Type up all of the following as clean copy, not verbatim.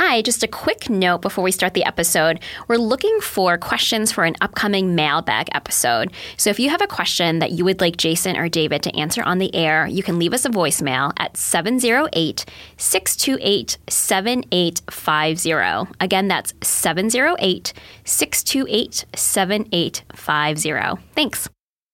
Hi, just a quick note before we start the episode. We're looking for questions for an upcoming mailbag episode. So if you have a question that you would like Jason or David to answer on the air, you can leave us a voicemail at 708-628-7850. Again, that's 708-628-7850. Thanks.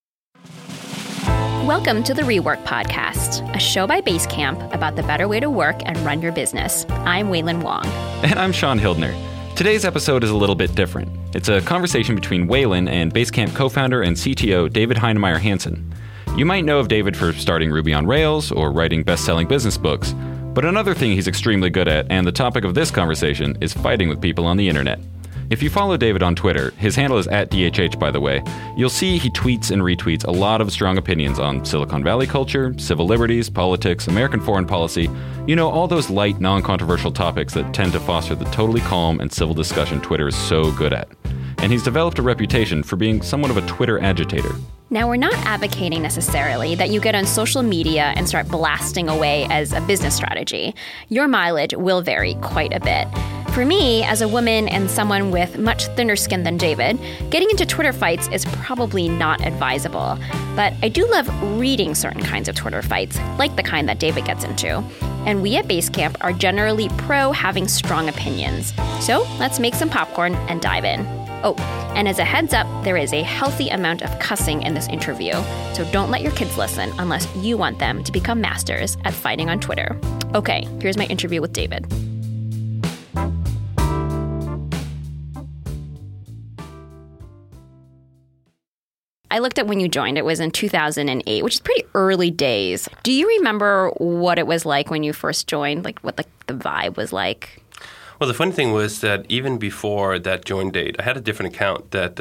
Welcome to the Rework Podcast, a show by Basecamp about the better way to work and run your business. I'm Waylon Wong. And I'm Sean Hildner. Today's episode is a little bit different. It's a conversation between Waylon and Basecamp co-founder and CTO David Heinemeier Hansson. You might know of David for starting Ruby on Rails or writing best-selling business books, but another thing he's extremely good at, and the topic of this conversation, is fighting with people on the internet. If you follow David on Twitter, his handle is @DHH, by the way, you'll see he tweets and retweets a lot of strong opinions on Silicon Valley culture, civil liberties, politics, American foreign policy, all those light, non-controversial topics that tend to foster the totally calm and civil discussion Twitter is so good at. And he's developed a reputation for being somewhat of a Twitter agitator. Now, we're not advocating necessarily that you get on social media and start blasting away as a business strategy. Your mileage will vary quite a bit. For me, as a woman and someone with much thinner skin than David, getting into Twitter fights is probably not advisable. But I do love reading certain kinds of Twitter fights, like the kind that David gets into. And we at Basecamp are generally pro having strong opinions. So let's make some popcorn and dive in. Oh, and as a heads up, there is a healthy amount of cussing in this interview, so don't let your kids listen unless you want them to become masters at fighting on Twitter. Okay, here's my interview with David. I looked at when you joined. It was in 2008, which is pretty early days. Do you remember what it was like when you first joined, like what the vibe was like? Well, the funny thing was that even before that join date, I had a different account that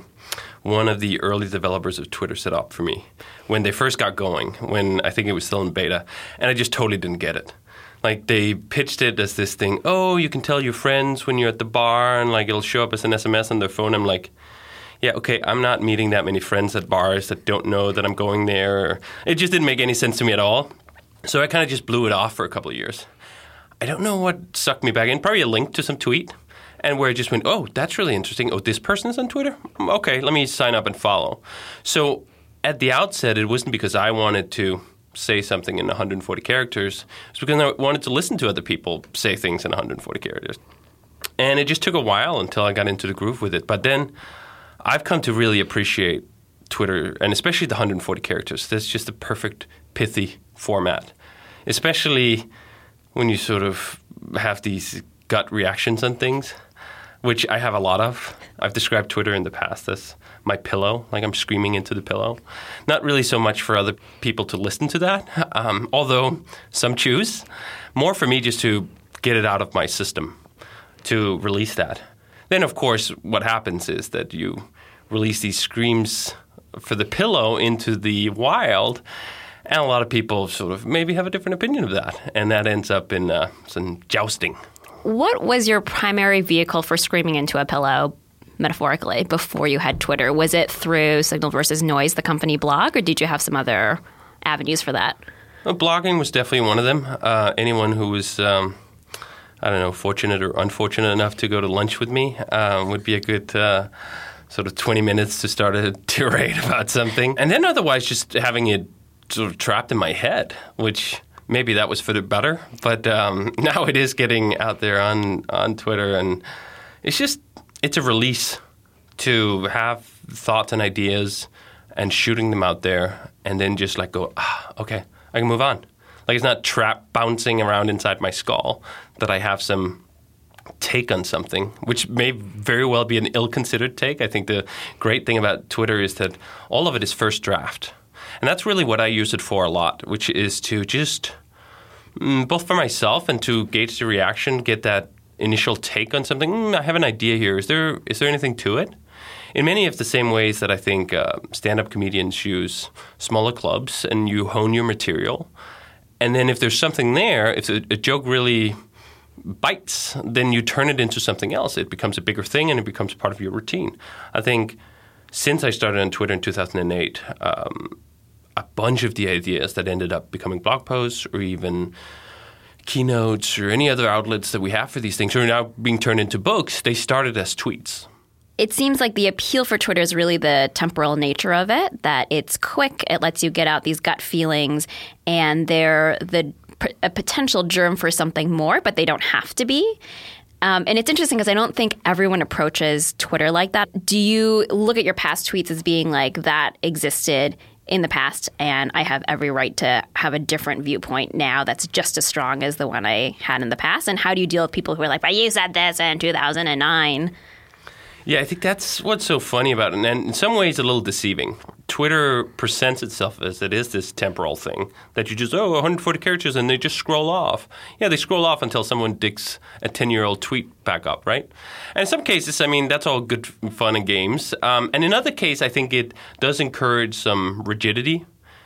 one of the early developers of Twitter set up for me when they first got going, when I think it was still in beta, and I just totally didn't get it. Like, they pitched it as this thing, you can tell your friends when you're at the bar, and, it'll show up as an SMS on their phone. I'm like, yeah, okay, I'm not meeting that many friends at bars that don't know that I'm going there. It just didn't make any sense to me at all. So I kind of just blew it off for a couple of years. I don't know what sucked me back in. Probably a link to some tweet, and where I just went, that's really interesting. This person's on Twitter? Okay, let me sign up and follow. So at the outset, it wasn't because I wanted to say something in 140 characters. It's because I wanted to listen to other people say things in 140 characters. And it just took a while until I got into the groove with it. But then I've come to really appreciate Twitter, and especially the 140 characters. That's just the perfect pithy format, especially when you sort of have these gut reactions on things, which I have a lot of. I've described Twitter in the past as my pillow, like I'm screaming into the pillow. Not really so much for other people to listen to that, although some choose. More for me just to get it out of my system, to release that. Then, of course, what happens is that you release these screams for the pillow into the wild, and a lot of people sort of maybe have a different opinion of that, and that ends up in some jousting. What was your primary vehicle for screaming into a pillow, metaphorically, before you had Twitter? Was it through Signal versus Noise, the company blog, or did you have some other avenues for that? Well, blogging was definitely one of them. Anyone who was, fortunate or unfortunate enough to go to lunch with me would be a good sort of 20 minutes to start a tirade about something. And then otherwise just having it sort of trapped in my head, which maybe that was for the better. But now it is getting out there on Twitter, and it's a release to have thoughts and ideas and shooting them out there and then just go, okay, I can move on. Like, it's not bouncing around inside my skull that I have some take on something, which may very well be an ill-considered take. I think the great thing about Twitter is that all of it is first draft. And that's really what I use it for a lot, which is to just, both for myself and to gauge the reaction, get that initial take on something. I have an idea here. Is there anything to it? In many of the same ways that I think stand-up comedians use smaller clubs and you hone your material. And then if there's something there, if a joke really bites, then you turn it into something else. It becomes a bigger thing and it becomes part of your routine. I think since I started on Twitter in 2008, a bunch of the ideas that ended up becoming blog posts or even keynotes or any other outlets that we have for these things are now being turned into books. They started as tweets. It seems like the appeal for Twitter is really the temporal nature of it, that it's quick, it lets you get out these gut feelings, and they're a potential germ for something more, but they don't have to be. And it's interesting because I don't think everyone approaches Twitter like that. Do you look at your past tweets as being like, that existed in the past and I have every right to have a different viewpoint now that's just as strong as the one I had in the past? And how do you deal with people who are like, but you said this in 2009? Yeah, I think that's what's so funny about it, and in some ways a little deceiving. Twitter presents itself as it is this temporal thing that you just, 140 characters, and they just scroll off. Yeah, they scroll off until someone digs a 10-year-old tweet back up, right? And in some cases, I mean, that's all good fun and games. And in other cases, I think it does encourage some rigidity.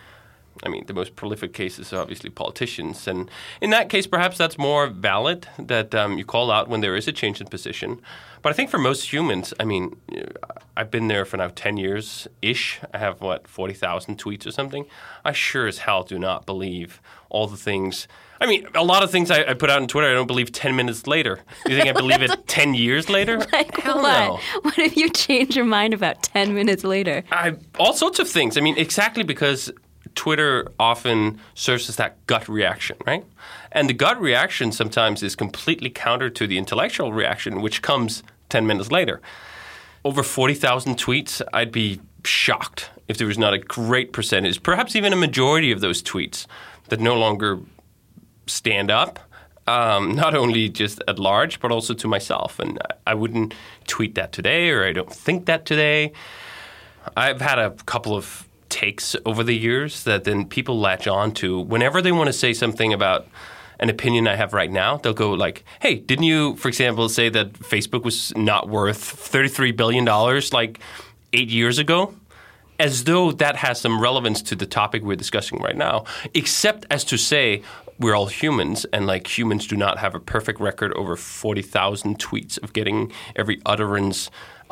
I mean, the most prolific cases are obviously politicians. And in that case, perhaps that's more valid that you call out when there is a change in position. But I think for most humans, I mean, I've been there for now 10 years-ish. I have, 40,000 tweets or something. I sure as hell do not believe all the things. I mean, a lot of things I put out on Twitter, I don't believe 10 minutes later. You think I believe it 10 years later? Like hell what? No. What if you change your mind about 10 minutes later? All sorts of things. I mean, exactly because Twitter often serves as that gut reaction, right? And the gut reaction sometimes is completely counter to the intellectual reaction, which comes 10 minutes later. Over 40,000 tweets, I'd be shocked if there was not a great percentage, perhaps even a majority of those tweets that no longer stand up, not only just at large, but also to myself. And I wouldn't tweet that today, or I don't think that today. I've had a couple of takes over the years that then people latch on to whenever they want to say something about an opinion I have right now. They'll go like, hey, didn't you, for example, say that Facebook was not worth $33 billion like 8 years ago? As though that has some relevance to the topic we're discussing right now, except as to say we're all humans, and like humans do not have a perfect record over 40,000 tweets of getting every utterance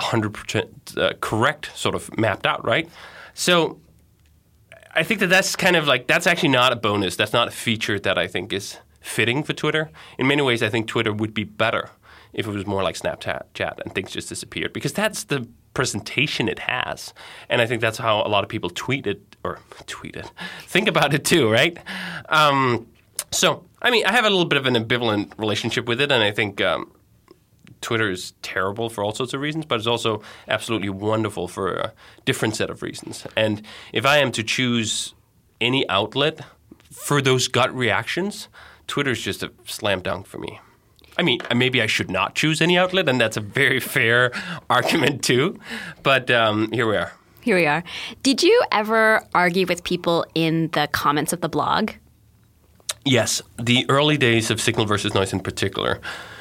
100% correct sort of mapped out, right? So I think that's kind of like, that's actually not a bonus. That's not a feature that I think is fitting for Twitter. In many ways, I think Twitter would be better if it was more like Snapchat and things just disappeared, because that's the presentation it has. And I think that's how a lot of people tweet it. Think about it too, right? So, I mean, I have a little bit of an ambivalent relationship with it, and I think Twitter is terrible for all sorts of reasons, but it's also absolutely wonderful for a different set of reasons. And if I am to choose any outlet for those gut reactions, Twitter is just a slam dunk for me. I mean, maybe I should not choose any outlet, and that's a very fair argument too. But here we are. Here we are. Did you ever argue with people in the comments of the blog? Yes. The early days of Signal versus Noise in particular.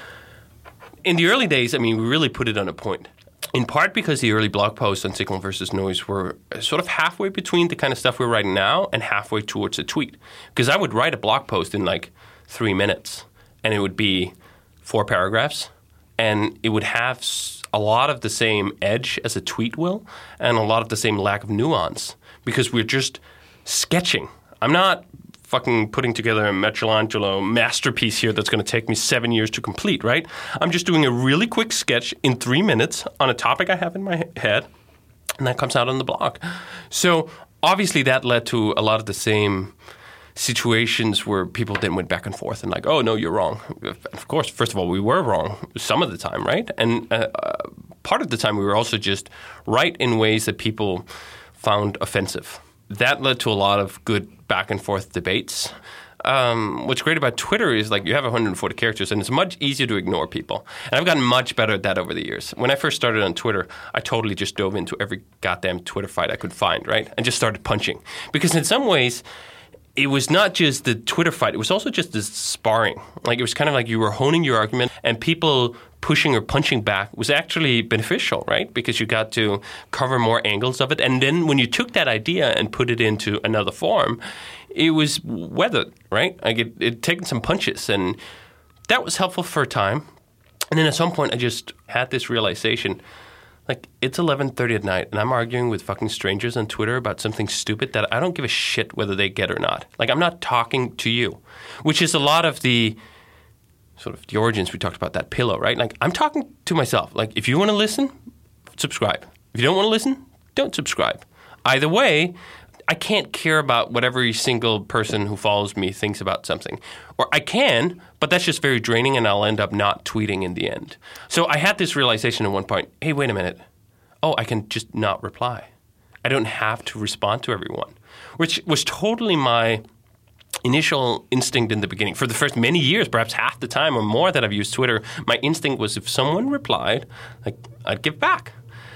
In the early days, I mean, we really put it on a point. In part because the early blog posts on Signal versus Noise were sort of halfway between the kind of stuff we're writing now and halfway towards a tweet. Because I would write a blog post in like 3 minutes, and it would be 4 paragraphs, and it would have a lot of the same edge as a tweet will, and a lot of the same lack of nuance, because we're just sketching. I'm not fucking putting together a Michelangelo masterpiece here that's going to take me 7 years to complete, right? I'm just doing a really quick sketch in 3 minutes on a topic I have in my head, and that comes out on the blog. So obviously that led to a lot of the same situations where people then went back and forth and like, oh, no, you're wrong. Of course, first of all, we were wrong some of the time, right? And part of the time we were also just right in ways that people found offensive. That led to a lot of good back and forth debates. What's great about Twitter is like you have 140 characters and it's much easier to ignore people. And I've gotten much better at that over the years. When I first started on Twitter, I totally just dove into every goddamn Twitter fight I could find, right? And just started punching. Because in some ways, it was not just the Twitter fight. It was also just this sparring. Like it was kind of like you were honing your argument, and people pushing or punching back was actually beneficial, right? Because you got to cover more angles of it. And then when you took that idea and put it into another form, it was weathered, right? Like it taken some punches, and that was helpful for a time. And then at some point, I just had this realization, Like, it's 11:30 at night, and I'm arguing with fucking strangers on Twitter about something stupid that I don't give a shit whether they get or not. Like, I'm not talking to you, which is a lot of the sort of the origins we talked about, that pillow, right? Like, I'm talking to myself. Like, if you want to listen, subscribe. If you don't want to listen, don't subscribe. Either way, I can't care about what every single person who follows me thinks about something. Or I can, but that's just very draining, and I'll end up not tweeting in the end. So I had this realization at one point, hey, wait a minute. Oh, I can just not reply. I don't have to respond to everyone, which was totally my initial instinct in the beginning. For the first many years, perhaps half the time or more that I've used Twitter, my instinct was if someone replied, like, I'd give back.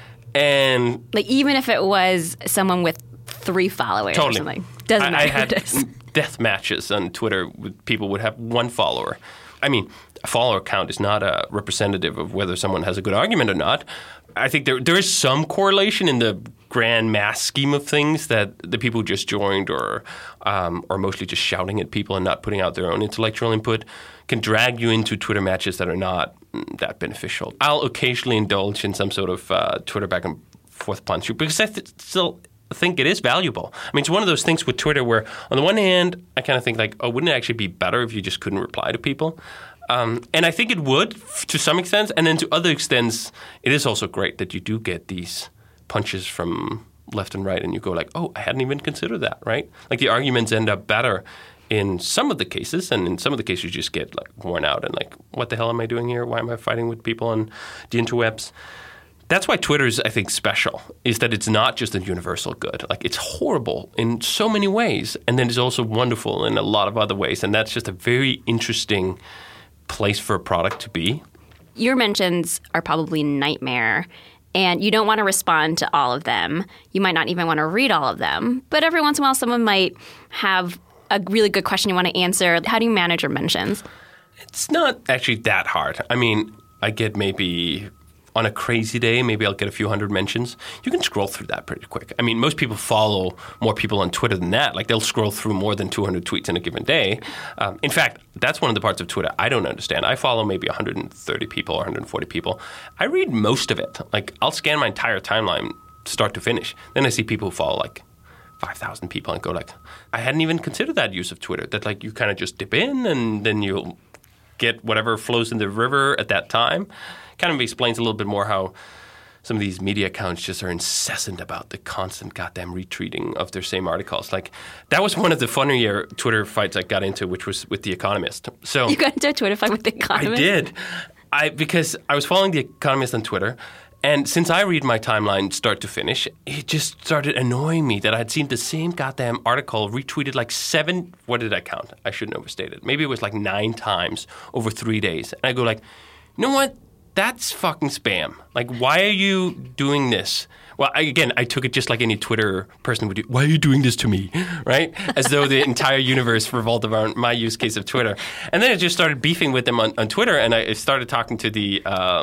And like, even if it was someone with 3 followers or something. Doesn't matter. I had death matches on Twitter with people would have 1 follower. I mean, a follower count is not a representative of whether someone has a good argument or not. I think there is some correlation in the grand mass scheme of things that the people who just joined or are mostly just shouting at people and not putting out their own intellectual input can drag you into Twitter matches that are not that beneficial. I'll occasionally indulge in some sort of Twitter back and forth punch because I still think it is valuable. I mean, it's one of those things with Twitter where on the one hand, I kind of think like, oh, wouldn't it actually be better if you just couldn't reply to people? And I think it would to some extent. And then to other extents, it is also great that you do get these punches from left and right and you go like, oh, I hadn't even considered that, right? Like the arguments end up better in some of the cases, and in some of the cases you just get like worn out and like, what the hell am I doing here? Why am I fighting with people on the interwebs? That's why Twitter is, I think, special, is that it's not just a universal good. Like, it's horrible in so many ways, and then it's also wonderful in a lot of other ways, and that's just a very interesting place for a product to be. Your mentions are probably nightmare, and you don't want to respond to all of them. You might not even want to read all of them, but every once in a while someone might have a really good question you want to answer. How do you manage your mentions? It's not actually that hard. I mean, I get maybe on a crazy day, maybe I'll get a few hundred mentions. You can scroll through that pretty quick. I mean, most people follow more people on Twitter than that. Like, they'll scroll through more than 200 tweets in a given day. In fact, that's one of the parts of Twitter I don't understand. I follow maybe 130 people or 140 people. I read most of it. Like, I'll scan my entire timeline start to finish. Then I see people who follow, like, 5,000 people and go, like, I hadn't even considered that use of Twitter, that, like, you kind of just dip in and then you'll get whatever flows in the river at that time. Kind of explains a little bit more how some of these media accounts just are incessant about the constant goddamn retweeting of their same articles. Like, that was one of the funnier Twitter fights I got into, which was with The Economist. So you got into a Twitter fight with The Economist? I did. Because I was following The Economist on Twitter, and since I read my timeline start to finish, it just started annoying me that I had seen the same goddamn article retweeted like 7, what did I count? I shouldn't overstate it. Maybe it was like 9 times over 3 days. And I go like, you know what? That's fucking spam. Like, why are you doing this? Well, I took it just like any Twitter person would do. Why are you doing this to me? Right? As though the entire universe revolved around my use case of Twitter. And then I just started beefing with them on Twitter, and I started talking to the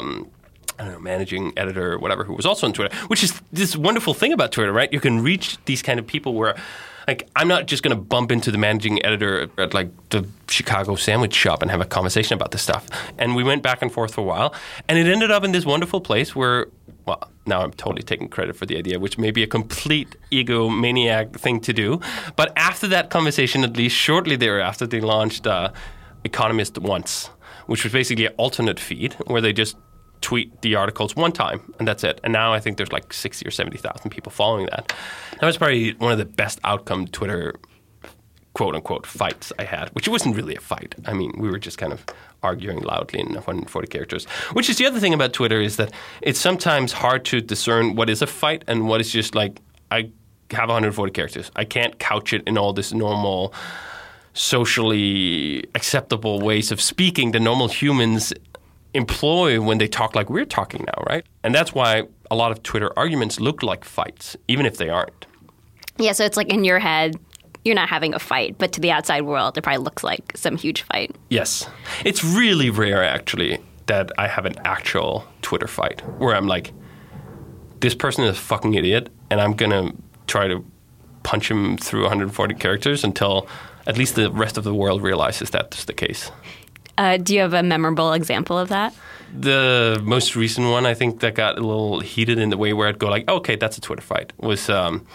managing editor or whatever, who was also on Twitter, which is this wonderful thing about Twitter, right? You can reach these kind of people where, like, I'm not just going to bump into the managing editor at, like, the Chicago sandwich shop and have a conversation about this stuff. And we went back and forth for a while, and it ended up in this wonderful place where, well, now I'm totally taking credit for the idea, which may be a complete egomaniac thing to do. But after that conversation, at least shortly thereafter, they launched Economist Once, which was basically an alternate feed where they just tweet the articles one time, and that's it. And now I think there's like 60 or 70,000 people following that. That was probably one of the best outcome Twitter quote-unquote fights I had, which wasn't really a fight. I mean, we were just kind of arguing loudly in 140 characters, which is the other thing about Twitter, is that it's sometimes hard to discern what is a fight and what is just like, I have 140 characters. I can't couch it in all this normal, socially acceptable ways of speaking that normal humans employ when they talk like we're talking now, right? And that's why a lot of Twitter arguments look like fights, even if they aren't. Yeah, so it's like in your head, you're not having a fight, but to the outside world, it probably looks like some huge fight. Yes. It's really rare, actually, that I have an actual Twitter fight where I'm like, this person is a fucking idiot, and I'm going to try to punch him through 140 characters until at least the rest of the world realizes that's the case. Do you have a memorable example of that? The most recent one, I think, that got a little heated in the way where I'd go like, okay, that's a Twitter fight, was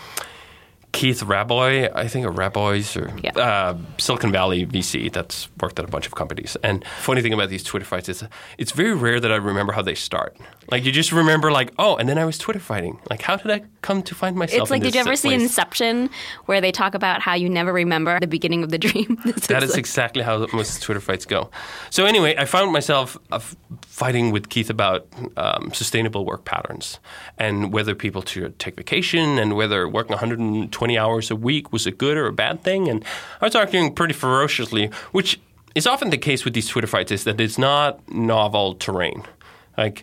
Keith Rabois, I think, or Rabois, or Silicon Valley VC that's worked at a bunch of companies. And funny thing about these Twitter fights is it's very rare that I remember how they start. Like, you just remember like, oh, and then I was Twitter fighting. Like, how did I come to find myself It's like, did you ever see Inception, where they talk about how you never remember the beginning of the dream? That is exactly how most Twitter fights go. So anyway, I found myself fighting with Keith about sustainable work patterns and whether people should take vacation and whether working 120 hours a week was a good or a bad thing. And I was arguing pretty ferociously, which is often the case with these Twitter fights, is that it's not novel terrain. Like,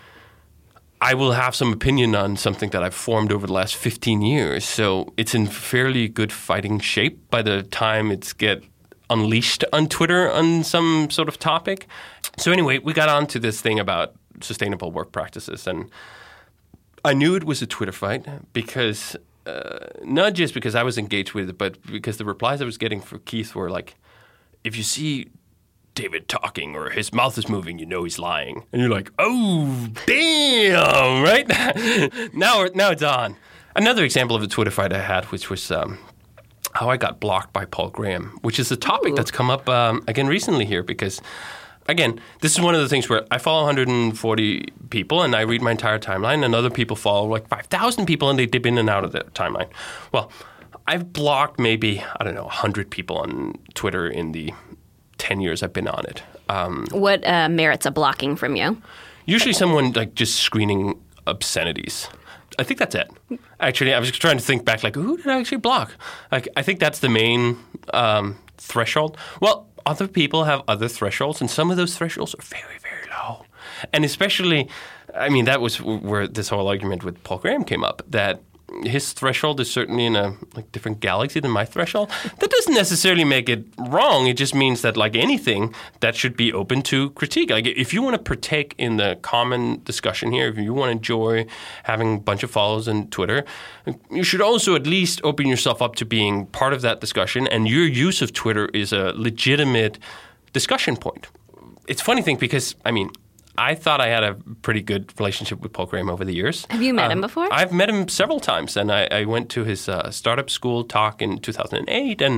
I will have some opinion on something that I've formed over the last 15 years. So it's in fairly good fighting shape by the time it's get unleashed on Twitter on some sort of topic. So anyway, we got on to this thing about sustainable work practices. And I knew it was a Twitter fight because not just because I was engaged with it, but because the replies I was getting from Keith were like, if you see David talking or his mouth is moving, you know he's lying. And you're like, oh, damn, right? now it's on. Another example of a Twitter fight I had, which was how I got blocked by Paul Graham, which is a topic that's come up again recently here because, again, this is one of the things where I follow 140 people and I read my entire timeline, and other people follow like 5,000 people and they dip in and out of the timeline. Well, I've blocked maybe, 100 people on Twitter in the 10 years I've been on it. What merits a blocking from you? Usually someone like just screening obscenities. I think that's it. Actually, I was trying to think back, like, who did I actually block? Like, I think that's the main threshold. Well, other people have other thresholds, and some of those thresholds are very, very low. And especially, I mean, that was where this whole argument with Paul Graham came up, that his threshold is certainly in a different galaxy than my threshold. That doesn't necessarily make it wrong. It just means that, like anything, that should be open to critique. Like, if you want to partake in the common discussion here, if you want to enjoy having a bunch of follows on Twitter, you should also at least open yourself up to being part of that discussion, and your use of Twitter is a legitimate discussion point. It's a funny thing because, I thought I had a pretty good relationship with Paul Graham over the years. Have you met him before? I've met him several times, and I went to his startup school talk in 2008 and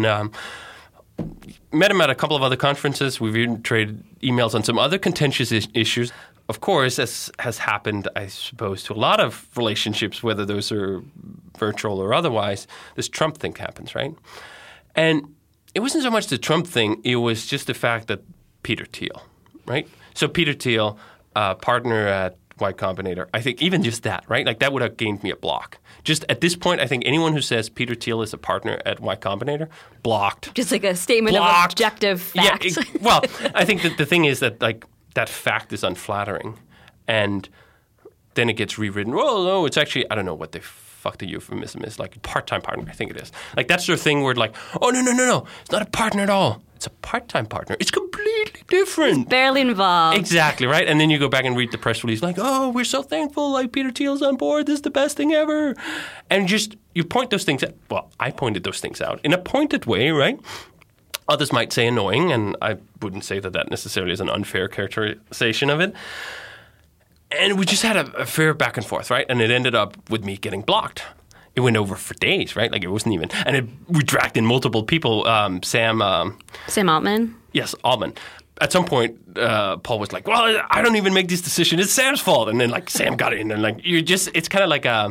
met him at a couple of other conferences. We've even traded emails on some other contentious issues. Of course, as has happened, I suppose, to a lot of relationships, whether those are virtual or otherwise, this Trump thing happens, right? And it wasn't so much the Trump thing, it was just the fact that Peter Thiel, right? So Peter Thiel, partner at Y Combinator, I think even just that, right? Like, that would have gained me a block. Just at this point, I think anyone who says Peter Thiel is a partner at Y Combinator, blocked. Just like a statement of objective fact. Yeah, well, I think that the thing is that, like, that fact is unflattering. And then it gets rewritten. Well, no, it's actually, I don't know what the fuck the euphemism is, like part-time partner, I think it is. Like, that's their thing where, like, oh, no, it's not a partner at all. It's a part-time partner. It's completely different. It's barely involved. Exactly, right? And then you go back and read the press release like, oh, we're so thankful, like, Peter Thiel's on board. This is the best thing ever. And just, you point those things out. Well, I pointed those things out in a pointed way, right? Others might say annoying, and I wouldn't say that that necessarily is an unfair characterization of it. And we just had a fair back and forth, right? And it ended up with me getting blocked. It went over for days, right? Like, it wasn't even, and we dragged in multiple people. Sam Altman? Yes, Altman. At some point, Paul was like, well, I don't even make this decision. It's Sam's fault. And then, like, Sam got in, and, like, it's kind of like a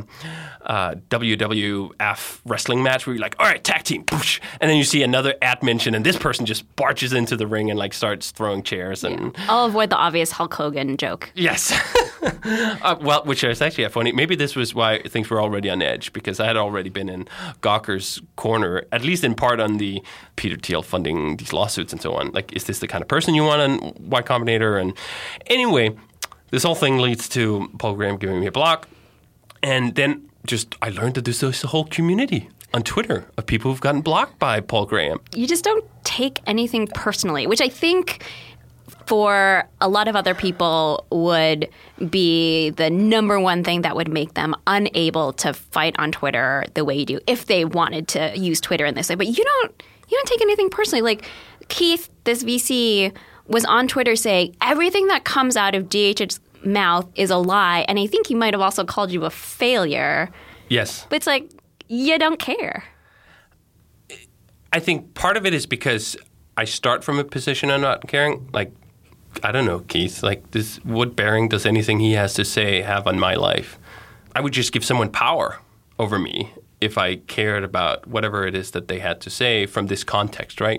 WWF wrestling match where you're like, all right, tag team, poosh. And then you see another mention, and this person just barges into the ring and, like, starts throwing chairs. And I'll avoid the obvious Hulk Hogan joke. Yes. Well, which is actually funny. Maybe this was why things were already on edge, because I had already been in Gawker's corner, at least in part on the Peter Thiel funding these lawsuits and so on. Like, is this the kind of person you want on Y Combinator? And anyway, this whole thing leads to Paul Graham giving me a block. And then I learned that there's this whole community on Twitter of people who've gotten blocked by Paul Graham. You just don't take anything personally, which I think for a lot of other people would be the number one thing that would make them unable to fight on Twitter the way you do if they wanted to use Twitter in this way. But you don't take anything personally. Like, Keith, this VC, was on Twitter saying everything that comes out of DHH's mouth is a lie. And I think he might have also called you a failure. Yes. But it's like, you don't care. I think part of it is because I start from a position of not caring. Like, I don't know, Keith, like this, what bearing does anything he has to say have on my life? I would just give someone power over me if I cared about whatever it is that they had to say from this context, right?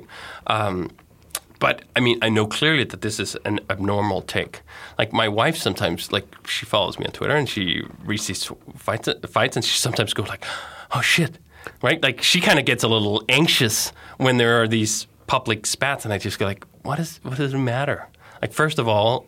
But, I mean, I know clearly that this is an abnormal take. Like, my wife sometimes, like, she follows me on Twitter and she reads these fights and she sometimes goes like, oh, shit, right? Like, she kind of gets a little anxious when there are these public spats and I just go like, what does it matter? Like, first of all,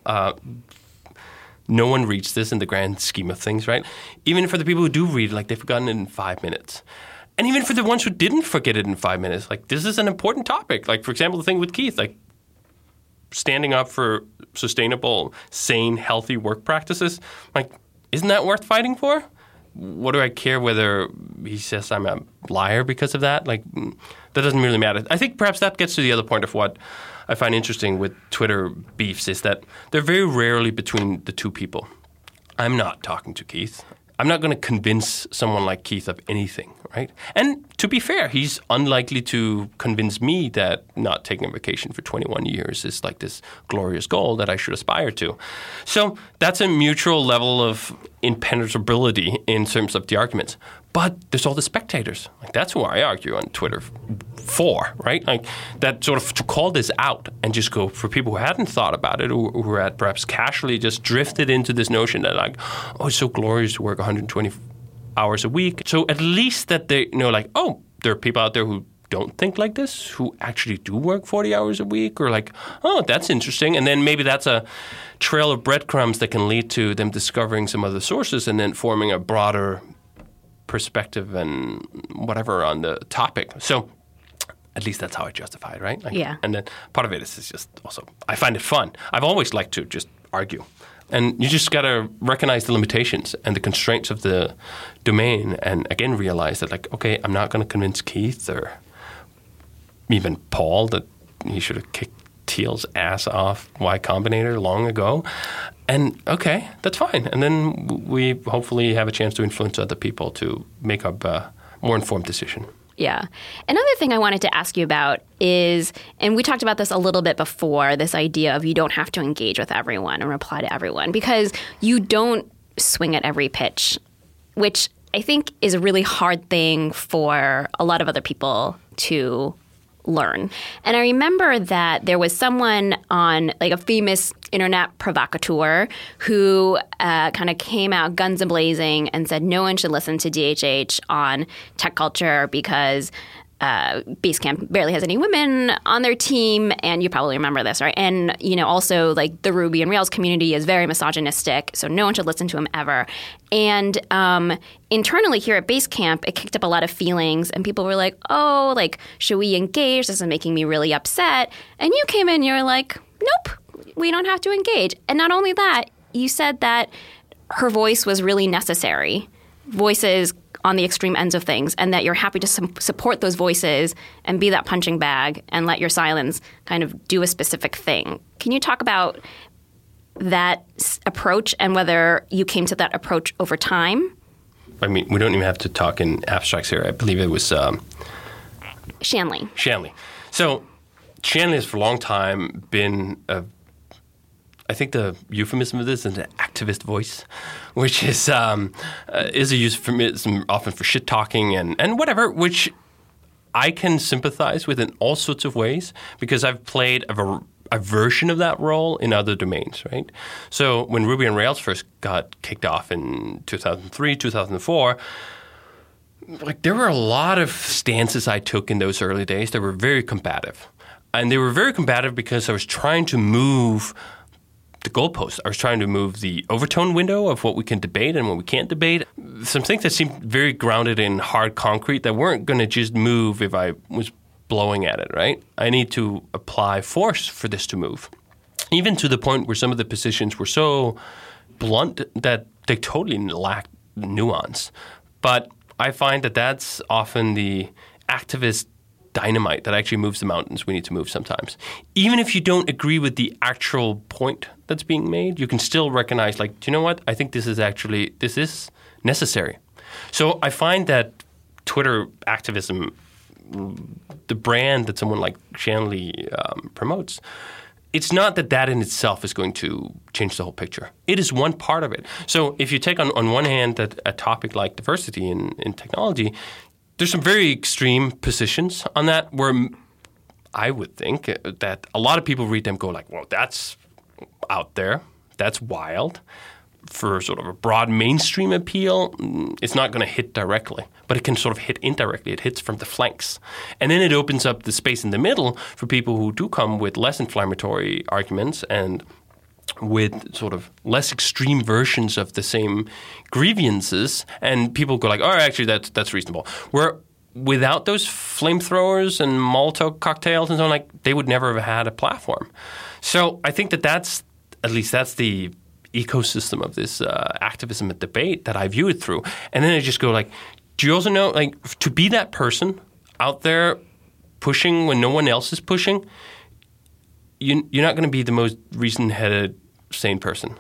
no one reads this in the grand scheme of things, right? Even for the people who do read it, like, they've forgotten it in 5 minutes. And even for the ones who didn't forget it in 5 minutes, like, this is an important topic. Like, for example, the thing with Keith, like, standing up for sustainable, sane, healthy work practices. Like, isn't that worth fighting for? What do I care whether he says I'm a liar because of that? Like, that doesn't really matter. I think perhaps that gets to the other point of what I find interesting with Twitter beefs is that they're very rarely between the two people. I'm not talking to Keith. I'm not going to convince someone like Keith of anything, right? And to be fair, he's unlikely to convince me that not taking a vacation for 21 years is like this glorious goal that I should aspire to. So that's a mutual level of impenetrability in terms of the arguments. But there's all the spectators. Like, that's who I argue on Twitter for, right? Like, that sort of to call this out and just go for people who hadn't thought about it or who had perhaps casually just drifted into this notion that, like, oh, it's so glorious to work 120 hours a week. So at least that they know, like, oh, there are people out there who don't think like this, who actually do work 40 hours a week, or like, oh, that's interesting. And then maybe that's a trail of breadcrumbs that can lead to them discovering some other sources and then forming a broader perspective and whatever on the topic. So at least that's how I justify it, right? Like, yeah. And then part of it is just also, I find it fun. I've always liked to just argue. And you just got to recognize the limitations and the constraints of the domain and, again, realize that, like, okay, I'm not going to convince Keith or even Paul that he should have kicked Thiel's ass off Y Combinator long ago. And, okay, that's fine. And then we hopefully have a chance to influence other people to make up a more informed decision. Yeah. Another thing I wanted to ask you about is, and we talked about this a little bit before, this idea of you don't have to engage with everyone and reply to everyone because you don't swing at every pitch, which I think is a really hard thing for a lot of other people to learn. And I remember that there was someone on, like, a famous internet provocateur who kind of came out guns a-blazing and said no one should listen to DHH on tech culture because Basecamp barely has any women on their team, and you probably remember this, right? And, you know, also, like, the Ruby and Rails community is very misogynistic, so no one should listen to him ever. And internally here at Basecamp, it kicked up a lot of feelings, and people were like, oh, like, should we engage? This is making me really upset. And you came in and you were like, nope, we don't have to engage. And not only that, you said that her voice was really necessary. Voices on the extreme ends of things, and that you're happy to support those voices and be that punching bag and let your silence kind of do a specific thing. Can you talk about that approach and whether you came to that approach over time? I mean, we don't even have to talk in abstracts here. I believe it was Shanley. So Shanley has for a long time been I think the euphemism of this is an activist voice, which is a euphemism often for shit talking and whatever, which I can sympathize with in all sorts of ways because I've played a version of that role in other domains, right? So when Ruby on Rails first got kicked off in 2003, 2004, like, there were a lot of stances I took in those early days that were very combative. And they were very combative because I was trying to move the goalposts. I was trying to move the overtone window of what we can debate and what we can't debate. Some things that seemed very grounded in hard concrete that weren't going to just move if I was blowing at it, right? I need to apply force for this to move. Even to the point where some of the positions were so blunt that they totally lacked nuance. But I find that that's often the activist dynamite that actually moves the mountains we need to move sometimes. Even if you don't agree with the actual point that's being made, you can still recognize, like, do you know what? I think this is necessary. So I find that Twitter activism, the brand that someone like Shanley promotes, it's not that in itself is going to change the whole picture. It is one part of it. So if you take on one hand that a topic like diversity in technology, there's some very extreme positions on that where I would think that a lot of people read them go like, well, that's out there. That's wild. For sort of a broad mainstream appeal, it's not going to hit directly, but it can sort of hit indirectly. It hits from the flanks. And then it opens up the space in the middle for people who do come with less inflammatory arguments and with sort of less extreme versions of the same grievances. And people go like, oh, actually, that's reasonable. Where without those flamethrowers and Molotov cocktails and so on, like, they would never have had a platform. So I think that's the ecosystem of this activism and debate that I view it through. And then I just go like, do you also know, like, to be that person out there pushing when no one else is pushing, you're not going to be the most reason-headed, sane person.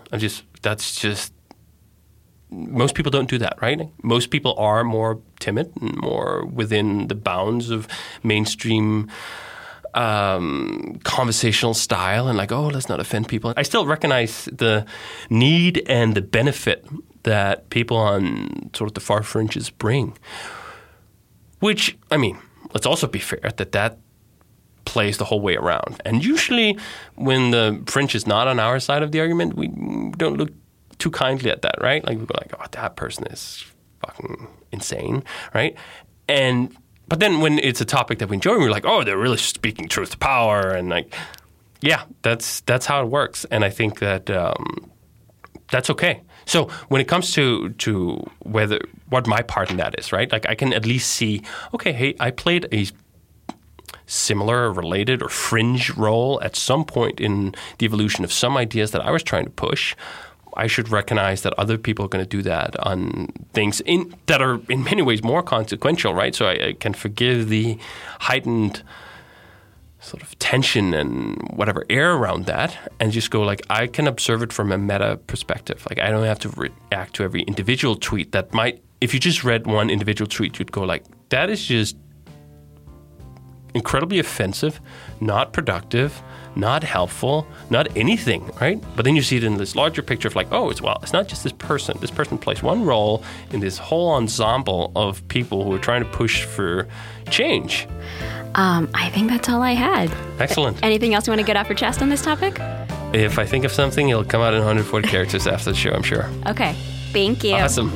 Most people don't do that, right? Most people are more timid and more within the bounds of mainstream conversational style and like, oh, let's not offend people. I still recognize the need and the benefit that people on sort of the far fringes bring. Which, I mean, let's also be fair that plays the whole way around. And usually when the fringe is not on our side of the argument, we don't look too kindly at that, right? Like we go like, oh, that person is fucking insane, right? But then when it's a topic that we enjoy, we're like, oh, they're really speaking truth to power. And like, yeah, that's how it works. And I think that that's okay. So when it comes to what my part in that is, right? Like I can at least see, okay, hey, I played a similar, related, or fringe role at some point in the evolution of some ideas that I was trying to push. I should recognize that other people are going to do that on things that are in many ways more consequential, right? So I can forgive the heightened sort of tension and whatever air around that and just go like, I can observe it from a meta perspective. Like I don't have to react to every individual tweet that might, if you just read one individual tweet, you'd go like, that is just incredibly offensive, not productive, not helpful, not anything, right? But then you see it in this larger picture of like, oh, it's not just this person. This person plays one role in this whole ensemble of people who are trying to push for change. I think that's all I had. Excellent. Anything else you want to get off your chest on this topic? If I think of something, it'll come out in 140 characters after the show, I'm sure. Okay. Thank you. Awesome.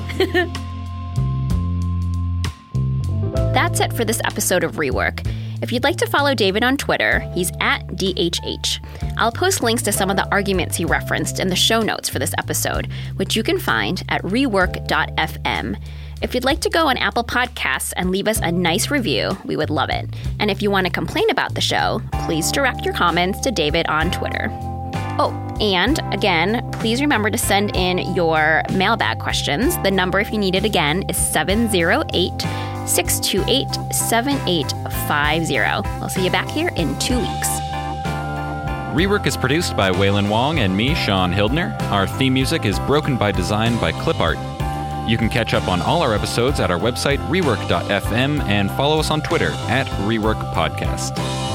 That's it for this episode of Rework. If you'd like to follow David on Twitter, he's @DHH. I'll post links to some of the arguments he referenced in the show notes for this episode, which you can find at rework.fm. If you'd like to go on Apple Podcasts and leave us a nice review, we would love it. And if you want to complain about the show, please direct your comments to David on Twitter. Oh, and again, please remember to send in your mailbag questions. The number, if you need it again, is 708-628-7850. I'll see you back here in 2 weeks. Rework is produced by Waylon Wong and me, Sean Hildner. Our theme music is Broken by Design by Clipart. You can catch up on all our episodes at our website, rework.fm, and follow us on Twitter @ReworkPodcast.